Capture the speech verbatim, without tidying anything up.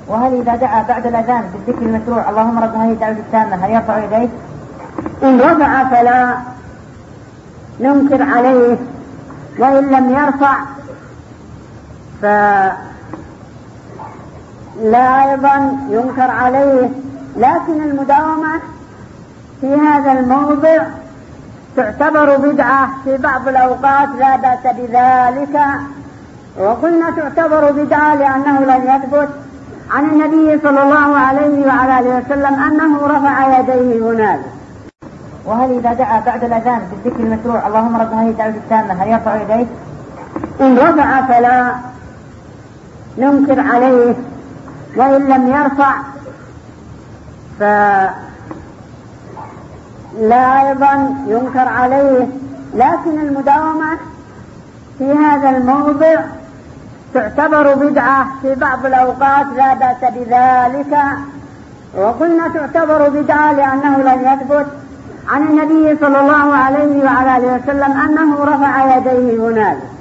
وهل إذا دعا بعد الأذان بالذكر المشروع اللهم رب هذه الدعوة التامة هل يرفع يديه؟ إن رفع فلا ننكر عليه، وإن لم يرفع فلا أيضا ينكر عليه، لكن المداومة في هذا الموضع تعتبر بدعة في بعض الأوقات لا بأس بذلك. وقلنا تعتبر بدعة لأنه لم يثبت عن النبي صلى الله عليه وعلى آله وسلم أنه رفع يديه هنالك. وهل إذا دعا بعد الأذان بالذكر المشروع اللهم رب هذه الدعوة التامة هل يرفع يديه؟ إن رفع فلا ننكر عليه، وإن لم يرفع فلا أيضا ينكر عليه، لكن المداومة في هذا الموضع تعتبر بدعة في بعض الأوقات لا بأس بذلك. وقلنا تعتبر بدعة لأنه لم يثبت عن النبي صلى الله عليه وعلى آله وسلم أنه رفع يديه هنالك.